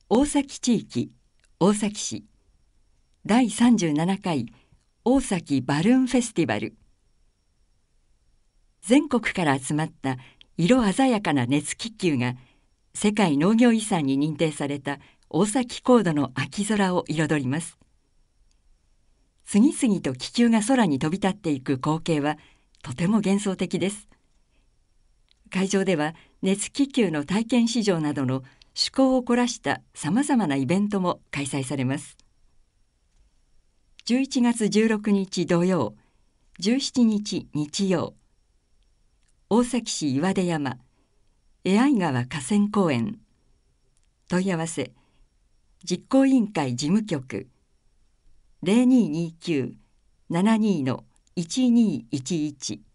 大崎地域大崎市第37回大崎バルーンフェスティバル。全国から集まった色鮮やかな熱気球が世界農業遺産に認定された大崎高度の秋空を彩ります。次々と気球が空に飛び立っていく光景はとても幻想的です。会場では熱気球の体験試乗などの趣向を凝らしたさまざまなイベントも開催されます。11月16日土曜、17日日曜、大崎市岩出山江相川河川公園。問い合わせ実行委員会事務局0229-72-1211